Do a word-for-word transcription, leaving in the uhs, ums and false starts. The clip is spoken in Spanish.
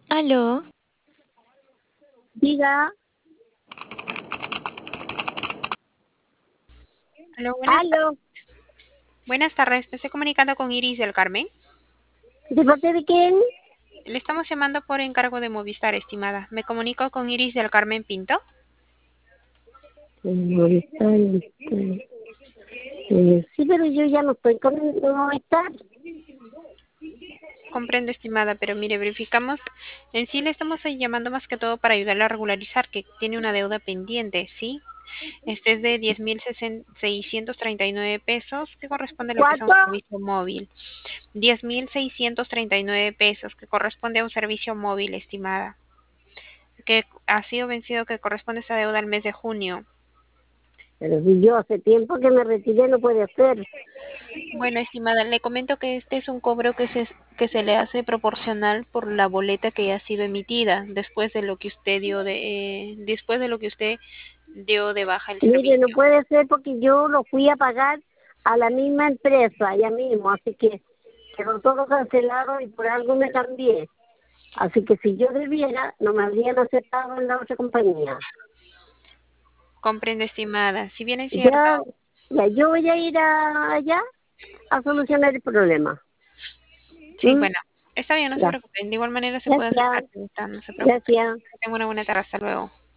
Aló, Diga, aló, buenas, ta- aló, buenas tardes. Me estoy comunicando con Iris del Carmen. ¿de parte de quién? Le estamos llamando por encargo de Movistar, estimada. Me comunico con Iris del Carmen Pinto. No está, no está. Eh, sí, pero yo ya no estoy con no está. Comprendo, estimada, pero mire, verificamos. En sí le estamos ahí llamando más que todo para ayudarle a regularizar que tiene una deuda pendiente, ¿sí? Este es de diez mil seiscientos treinta y nueve pesos, que corresponde a lo que es un ¿Cuánto? servicio móvil. Diez mil seiscientos treinta y nueve pesos, que corresponde a un servicio móvil, estimada. Que ha sido vencido, que corresponde a esa deuda al mes de junio. Pero si yo hace tiempo que me retiré, no puede ser. Bueno, estimada, le comento que este es un cobro que se, que se le hace proporcional por la boleta que ya ha sido emitida después de lo que usted dio de, eh, después de lo que usted dio de baja el Mire, no servicio. puede ser porque yo lo fui a pagar a la misma empresa, ya mismo, así que quedó todo cancelado y por algo me cambié. Así que si yo debiera, no me habrían aceptado en la otra compañía. Comprende, estimada. Si bien es cierto, Ya, ya yo voy a ir a- allá a solucionar el problema. sí, ¿Mm? bueno, está bien, no se Ya. preocupe. De igual manera se puede hacer la Gracias, pregunta, no se preocupe. gracias. Que tenga una buena tarde. Hasta luego.